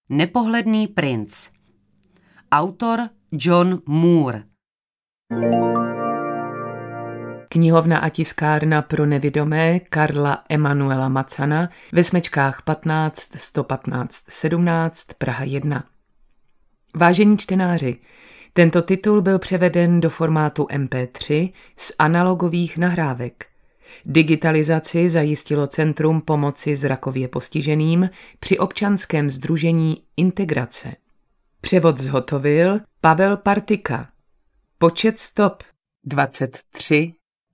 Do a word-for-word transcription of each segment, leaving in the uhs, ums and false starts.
Nepohledný princ. Autor John Moore. Knihovna a tiskárna pro nevidomé Karla Emanuela Macana ve smečkách patnáct sto patnáct sedmnáct Praha jedna. Vážení čtenáři, tento titul byl převeden do formátu em pé tři z analogových nahrávek. Digitalizaci zajistilo Centrum pomoci zrakově postiženým při občanském sdružení Integrace. Převod zhotovil Pavel Partika. Počet stop dvacet tři.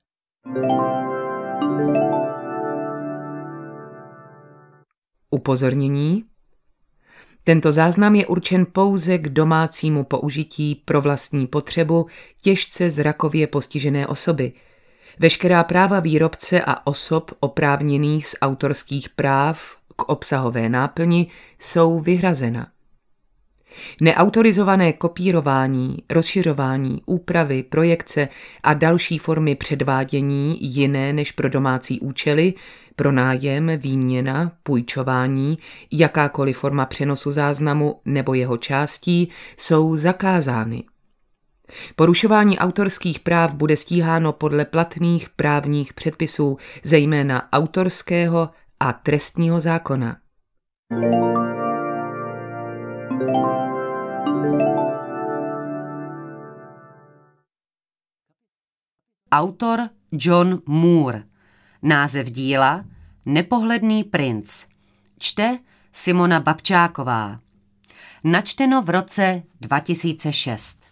Upozornění. Tento záznam je určen pouze k domácímu použití pro vlastní potřebu těžce zrakově postižené osoby. Veškerá práva výrobce a osob oprávněných z autorských práv k obsahové náplni jsou vyhrazena. Neautorizované kopírování, rozšiřování, úpravy, projekce a další formy předvádění jiné než pro domácí účely, pronájem, výměna, půjčování, jakákoliv forma přenosu záznamu nebo jeho částí jsou zakázány. Porušování autorských práv bude stíháno podle platných právních předpisů, zejména autorského a trestního zákona. Autor John Moore. Název díla Nepohledný princ. Čte Simona Babčáková. Načteno v roce dva tisíce šest.